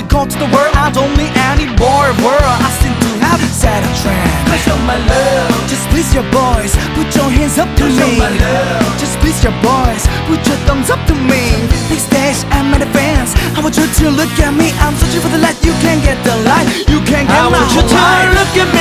go to the world. I don't need any more world. I seem to have set a trend. Come show my love. Just please your boys, put your hands up to Come show me. my love. Just please your boys, put your thumbs up to me. Big stage and many fans, I want you to look at me. I'm searching for the light, you can't get the light. You can't get I my want you to light. look at me.